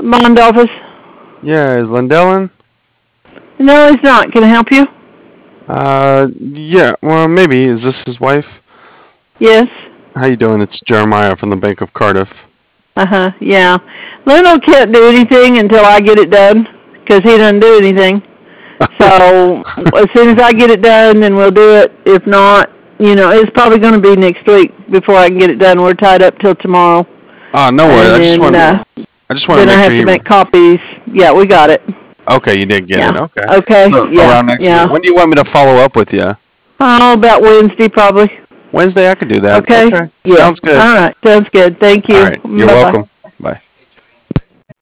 Bond office. Yeah, is Lindell in? No, he's not. Can I help you? Yeah, well, maybe. Is this his wife? Yes. How you doing? It's Jeremiah from the Bank of Cardiff. Yeah. Lionel can't do anything until I get it done, because he doesn't do anything. So, as soon as I get it done, then we'll do it. If not, it's probably going to be next week before I can get it done. We're tied up till tomorrow. No worries. And I just want to then make I have sure to make copies. Yeah, we got it. Okay, you did get it. Okay. Okay. So, around next week. When do you want me to follow up with you? Oh, about Wednesday, probably. Wednesday, I could do that. Okay. Yeah. Sounds good. All right. Sounds good. Thank you. All right. You're welcome.